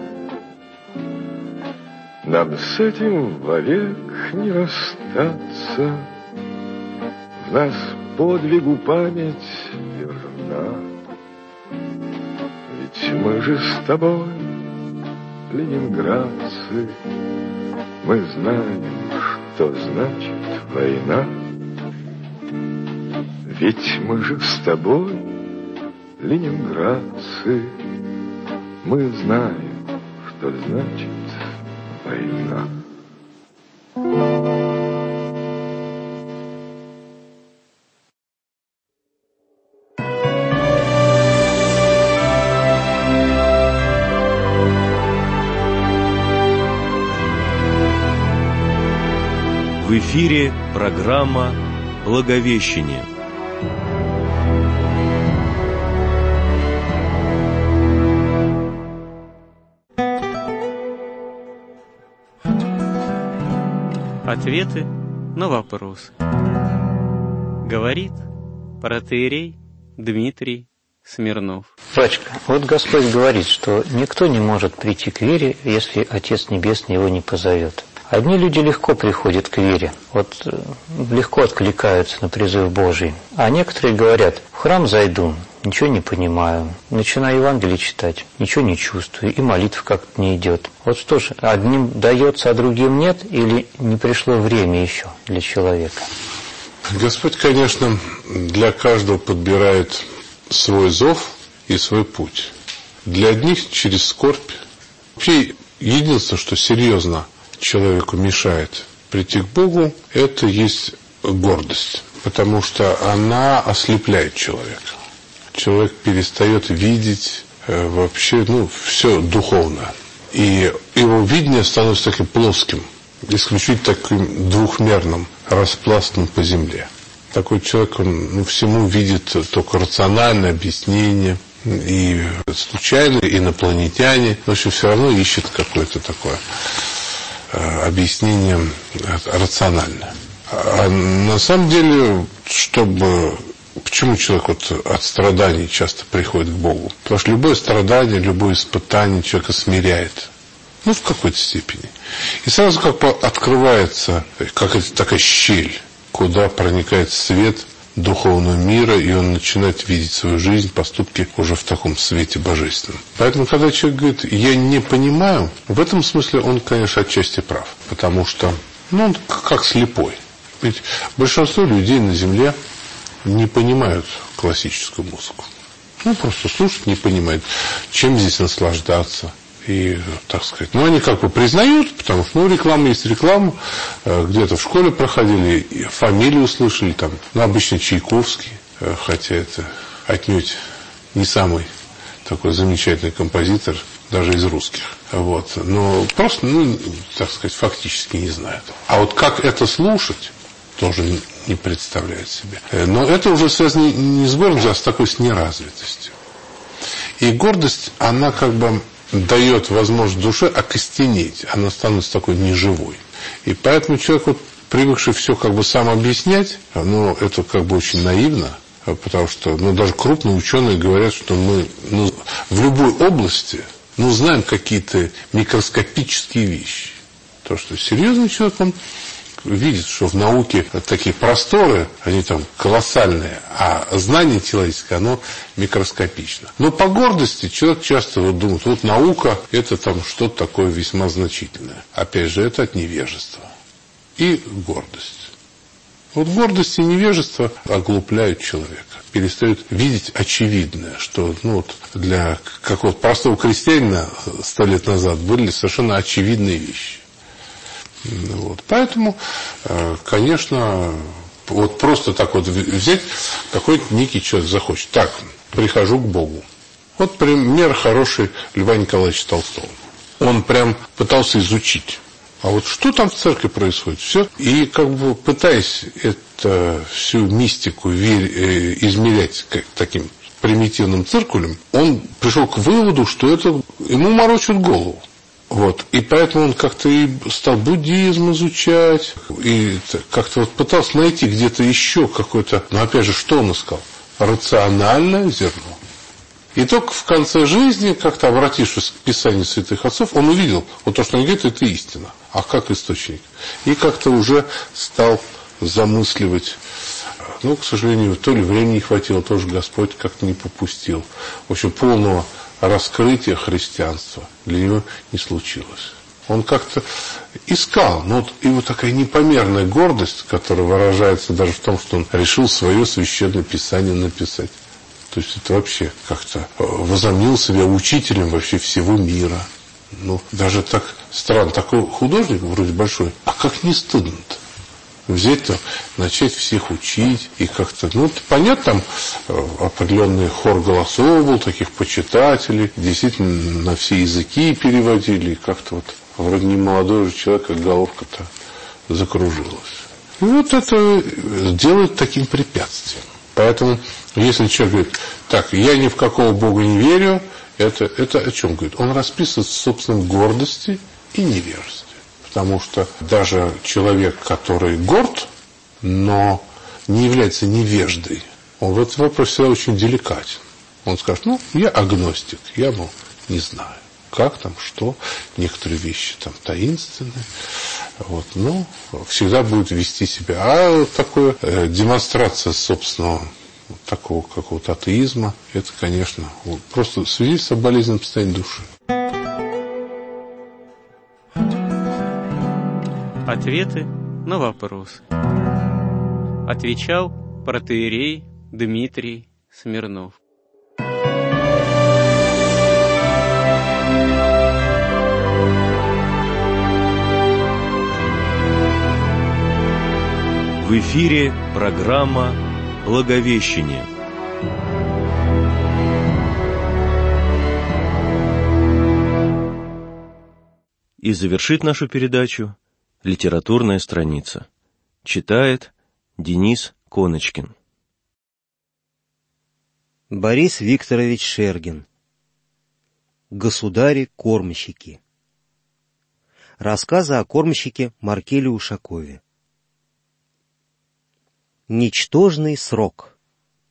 Нам с этим вовек не расстаться, в нас подвигу память верна. Ведь мы же с тобой ленинградцы, мы знаем, что значит война. Ведь мы же с тобой ленинградцы, мы знаем, что значит война. В эфире программа «Благовещение». Ответы на вопросы. Говорит протоиерей Дмитрий Смирнов. Батюшка, вот Господь говорит, что никто не может прийти к вере, если Отец Небесный его не позовет. Одни люди легко приходят к вере, вот легко откликаются на призыв Божий, а некоторые говорят: в храм зайду, ничего не понимаю, начинаю Евангелие читать, ничего не чувствую, и молитва как-то не идет. Вот что же, одним дается, а другим нет, или не пришло время еще для человека? Господь, конечно, для каждого подбирает свой зов и свой путь. Для одних через скорбь. Вообще, единственное, что серьезно человеку мешает прийти к Богу, это есть гордость. Потому что она ослепляет человека. Человек перестает видеть вообще, все духовно. И его видение становится таким плоским, исключительно таким двухмерным, распластанным по земле. Такой человек, он всему видит только рациональное объяснение, и случайные инопланетяне, в общем, все равно ищет какое-то такое объяснение рациональное. А на самом деле, почему человек от страданий часто приходит к Богу? Потому что любое страдание, любое испытание человека смиряет. В какой-то степени. И сразу как бы открывается какая-то такая щель, куда проникает свет духовного мира, и он начинает видеть свою жизнь, поступки уже в таком свете божественном. Поэтому, когда человек говорит: я не понимаю, в этом смысле он, конечно, отчасти прав. Потому что, он как слепой. Ведь большинство людей на земле не понимают классическую музыку. Просто слушают, не понимают, чем здесь наслаждаться. И, так сказать, они как бы признают, потому что, реклама есть реклама, где-то в школе проходили, фамилию услышали, обычно Чайковский, хотя это отнюдь не самый такой замечательный композитор, даже из русских. Но просто, так сказать, фактически не знают. А вот как это слушать, тоже не представляет себе. Но это уже связано не с гордостью, а с такой с неразвитостью. И гордость, она как бы дает возможность душе окостенеть, она становится такой неживой. И поэтому человек, привыкший все как бы сам объяснять, это как бы очень наивно, потому что даже крупные ученые говорят, что мы в любой области знаем какие-то микроскопические вещи. То, что серьезный человек, он видит, что в науке такие просторы, они колоссальные, а знание человеческое, оно микроскопично. Но по гордости человек часто думает: наука – это что-то такое весьма значительное. Опять же, это от невежества. И гордость. Гордость и невежество оглупляют человека. Перестают видеть очевидное, что для какого-то простого крестьянина 100 лет назад были совершенно очевидные вещи. Поэтому, конечно, просто так взять, какой-то некий человек захочет: так, прихожу к Богу. Пример хороший Льва Николаевича Толстого. Он прям пытался изучить, а что там в церкви происходит, все. И как бы пытаясь всю мистику измерять таким примитивным циркулем, он пришел к выводу, что это ему морочит голову. И поэтому он как-то и стал буддизм изучать, и как-то пытался найти где-то еще какое-то, опять же, что он искал? Рациональное зерно. И только в конце жизни, как-то обратившись к Писанию святых отцов, он увидел, то, что они говорят, это истина. А как источник? И как-то уже стал замысливать. К сожалению, то ли времени не хватило, тоже Господь как-то не попустил. В общем, полного раскрытия христианства для него не случилось. Он как-то искал, и такая непомерная гордость, которая выражается даже в том, что он решил свое священное писание написать. То есть это вообще как-то возомнил себя учителем вообще всего мира. Даже так странно, такой художник вроде большой, а как не стыдно-то? Взять-то, начать всех учить, и как-то, понятно, определенный хор голосов был, таких почитателей, действительно на все языки переводили, и как-то вроде не молодой же человек, как головка-то закружилась. И это делает таким препятствием. Поэтому, если человек говорит: так, я ни в какого Бога не верю, это о чем говорит? Он расписывает в собственной гордости и невежестве. Потому что даже человек, который горд, но не является невеждой, он в этом вопросе всегда очень деликатен. Он скажет, я агностик, я, не знаю, как там, что, некоторые вещи там таинственные, но всегда будет вести себя. А такое демонстрация собственного такого какого-то атеизма, это, конечно, просто свидетельство о болезненном состоянии души. Ответы на вопросы. Отвечал протоиерей Дмитрий Смирнов. В эфире программа «Благовещение». И завершит нашу передачу литературная страница. Читает Денис Коночкин. Борис Викторович Шергин. Государи-кормщики. Рассказы о кормщике Маркеле Ушакове. Ничтожный срок.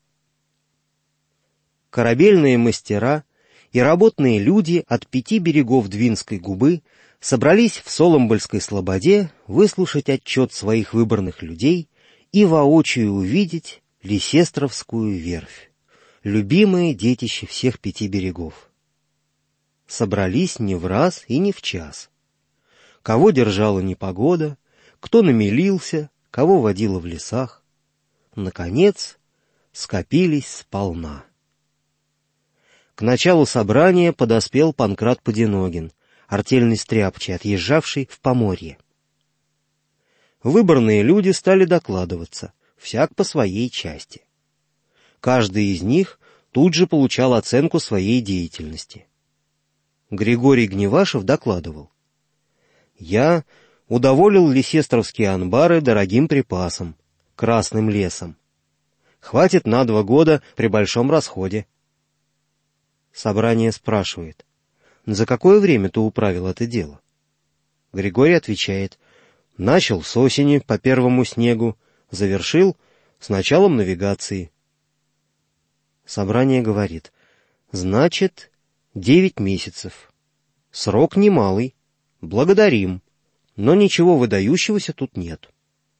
Корабельные мастера и работные люди от 5 берегов Двинской губы собрались в Соломбольской слободе выслушать отчет своих выборных людей и воочию увидеть Лисестровскую верфь, любимое детище всех 5 берегов. Собрались не в раз и не в час. Кого держала непогода, кто намелился, кого водила в лесах. Наконец, скопились сполна. К началу собрания подоспел Панкрат Подиногин, артельный стряпчий, отъезжавший в Поморье. Выборные люди стали докладываться, всяк по своей части. Каждый из них тут же получал оценку своей деятельности. Григорий Гневашев докладывал: «Я удоволил лисестровские анбары дорогим припасом, красным лесом. Хватит на 2 года при большом расходе». Собрание спрашивает: «За какое время ты управил это дело?» Григорий отвечает: «Начал с осени по первому снегу, завершил с началом навигации». Собрание говорит: «Значит, 9 месяцев. Срок немалый. Благодарим, но ничего выдающегося тут нет».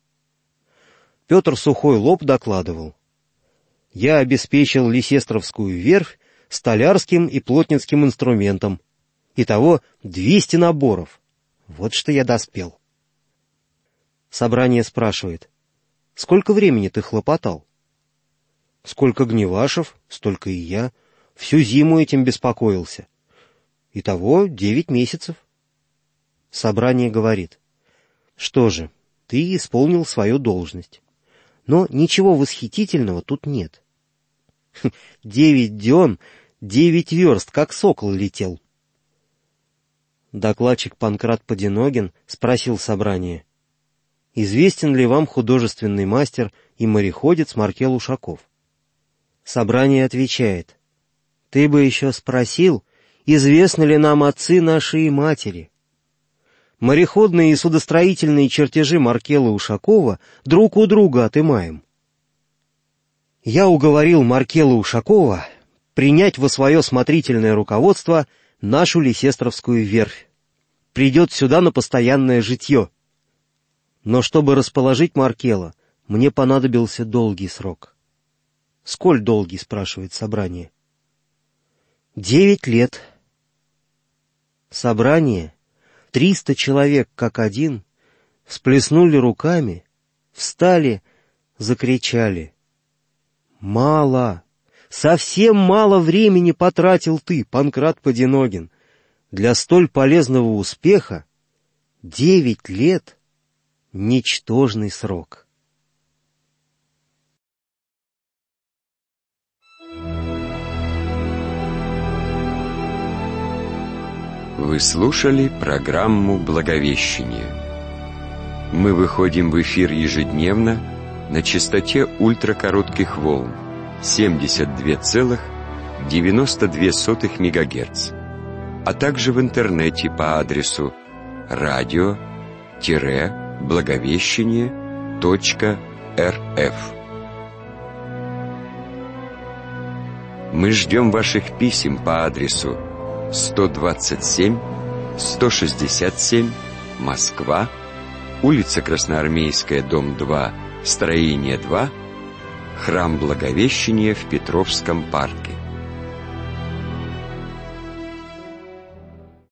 Петр Сухой Лоб докладывал: «Я обеспечил Лисестровскую верфь столярским и плотницким инструментом. Итого 200 наборов. Вот что я доспел». Собрание спрашивает: «Сколько времени ты хлопотал?» «Сколько Гневашев, столько и я. Всю зиму этим беспокоился. Итого 9 месяцев». Собрание говорит: «Что же, ты исполнил свою должность. Но ничего восхитительного тут нет. 9 дён, 9 верст, как сокол летел». Докладчик Панкрат Подиногин спросил собрание: «Известен ли вам художественный мастер и мореходец Маркел Ушаков?» Собрание отвечает: «Ты бы еще спросил, известны ли нам отцы наши и матери. Мореходные и судостроительные чертежи Маркела Ушакова друг у друга отымаем. Я уговорил Маркела Ушакова принять во свое смотрительное руководство нашу Лисестровскую верфь. Придет сюда на постоянное житье. Но чтобы расположить Маркела, мне понадобился долгий срок». «Сколь долгий?» — спрашивает собрание. 9 лет. Собрание, 300 человек как один, всплеснули руками, встали, закричали: «Мало, совсем мало времени потратил ты, Панкрат Подиногин. Для столь полезного успеха 9 лет — ничтожный срок». Вы слушали программу «Благовещение». Мы выходим в эфир ежедневно на частоте ультракоротких волн 72,92 МГц, а также в интернете по адресу radio-благовещение.рф. Мы ждем ваших писем по адресу 127, 167, Москва, улица Красноармейская, дом 2, строение 2, Храм Благовещения в Петровском парке.